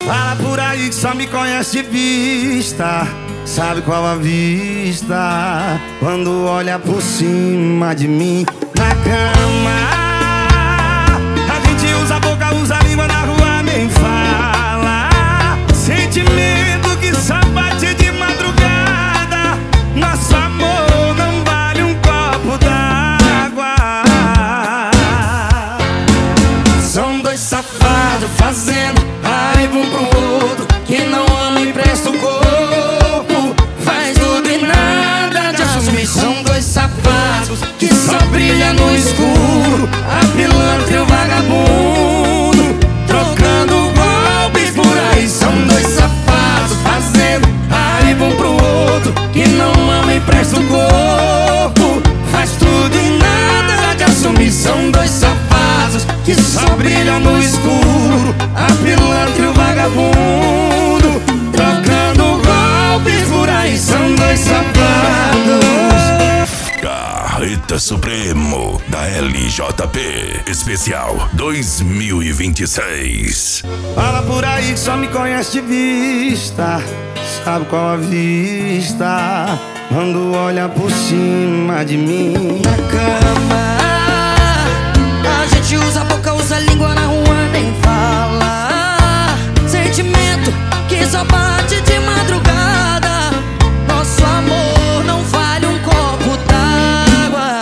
Fala por aí que só me conhece de vista. Sabe qual a vista quando olha por cima de mim na cama. A gente usa a boca, usa a língua, na rua nem fala. Sentimento que só bate de madrugada. Nosso amor não vale um copo d'água. São dois safados fazendo raiva um pro outro, que não ama e empresta o corpo, faz tudo e nada de assumir. São dois safados que só brilha no escuro, a pilantra e o vagabundo, trocando golpes por aí. São dois safados fazendo raiva um pro outro, que não ama e empresta o corpo, faz tudo e nada de assumir. São dois safados que só brilham no escuro, a pilantra e o vagabundo, trocando golpes por aí. São dois safados. Carreta Supremo da LJP Especial 2026. Fala por aí que só me conhece de vista. Sabe qual a vista quando olha por cima de mim na cama. A gente usa a boca, usa a língua, na rua nem fala. Sentimento que só bate de madrugada. Nosso amor não vale um copo d'água.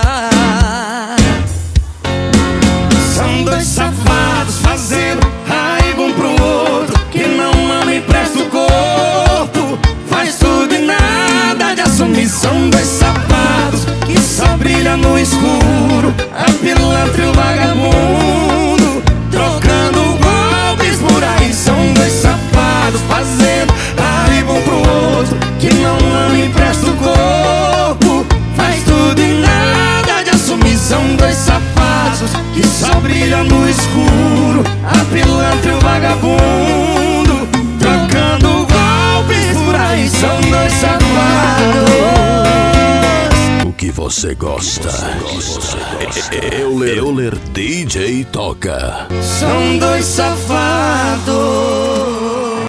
São dois safados fazendo raiva um pro outro, que não ama e empresta o corpo, faz tudo e nada de assumir. São dois safados que só brilham no escuro, a pilantra e o vagabundo, trocando golpes por aí. São dois safados fazendo raiva um pro outro, que não ama e empresta o corpo, faz tudo e nada de assumir. São dois safados que só brilham no escuro, a pilantra e o vagabundo, trocando golpes por aí. São dois safados. O que você gosta? Euler DJ toca. São dois safados.